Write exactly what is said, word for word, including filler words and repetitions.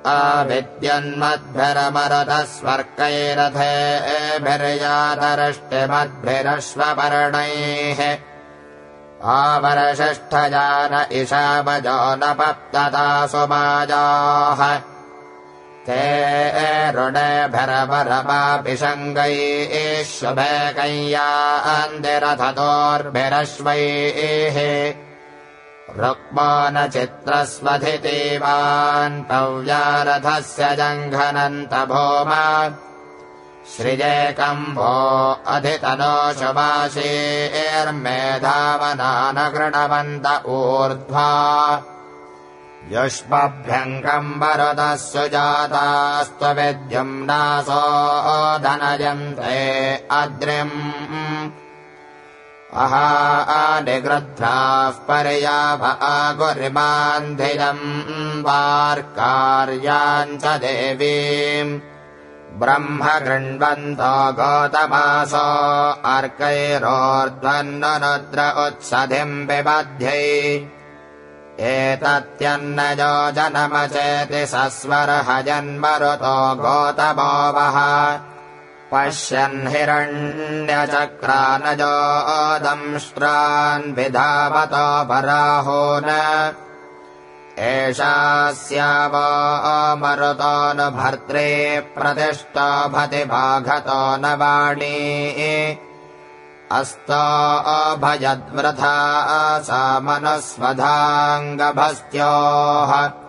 अविद्यन्मद्भिरमरतः स्वर्कैरथेभिर्यातरष्टिमद्भिरश्वपर्णैः आवर्षष्ठजान इषावजो न पप्तता सुमाजाः ते रुणेभिरवरमापिशङ्गैः शुभैकय्यान्दिरथतोर्भिरश्वैः रुक्मो न चित्रस्वधितीवान् पव्यारथस्य जङ्घनन्त भूमा सृजेकम्भो अधितनो शुभाशीर्मेधावनान गृणवन्त ऊर्ध्वा युष्मभ्यङ्गम्बरतः सुजातास्त्वविद्युम्नासो धनयन्ते अद्रिम् अहानिगृध्राः पर्याभ आगुरिमान्धिरम् वार्कार्याम् च देवीम् ब्रह्म गृण्वन्तो गौतमासो अर्कैरोर्ध्वन्नुरुद्र उत्सधिम् विबध्यै एतत्यन्नजो जनमचेति सस्वरहजन्मरुतो गौतमो वः पश्यन् हिरण्यचक्रानजो दंष्ट्रान् विधावतो बराहो न एषास्यावो मरुतो न भर्त्रे प्रतिष्ठो भति बाघतो न वाणी अस्तो अभयद्वृथा सा मनस्वधाङ्गभस्त्योः